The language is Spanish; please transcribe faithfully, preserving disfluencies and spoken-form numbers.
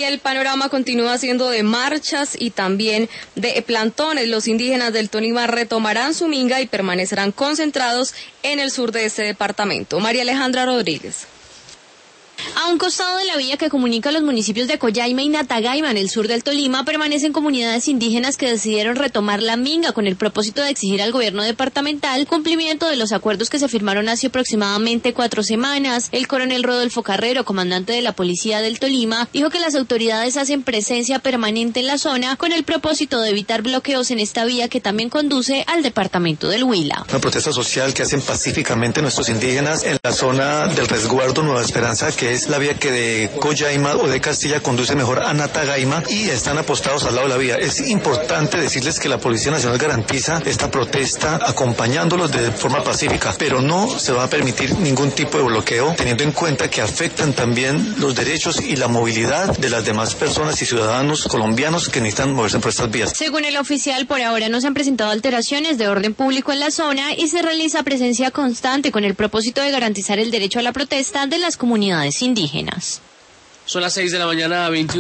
Y el panorama continúa siendo de marchas y también de plantones. Los indígenas del Tolima retomarán su minga y permanecerán concentrados en el sur de este departamento. María Alejandra Rodríguez. A un costado de la vía que comunica los municipios de Collaima y Natagaima en el sur del Tolima permanecen comunidades indígenas que decidieron retomar la minga con el propósito de exigir al gobierno departamental cumplimiento de los acuerdos que se firmaron hace aproximadamente cuatro semanas. El coronel Rodolfo Carrero, comandante de la Policía del Tolima, dijo que las autoridades hacen presencia permanente en la zona con el propósito de evitar bloqueos en esta vía que también conduce al departamento del Huila. Una protesta social que hacen pacíficamente nuestros indígenas en la zona del resguardo Nueva Esperanza, que es la vía que de Collaima o de Castilla conduce mejor a Natagaima, y están apostados al lado de la vía. Es importante decirles que la Policía Nacional garantiza esta protesta acompañándolos de forma pacífica, pero no se va a permitir ningún tipo de bloqueo, teniendo en cuenta que afectan también los derechos y la movilidad de las demás personas y ciudadanos colombianos que necesitan moverse por estas vías. Según el oficial, por ahora no se han presentado alteraciones de orden público en la zona y se realiza presencia constante con el propósito de garantizar el derecho a la protesta de las comunidades indígenas. Son las seis de la mañana, veintiuno.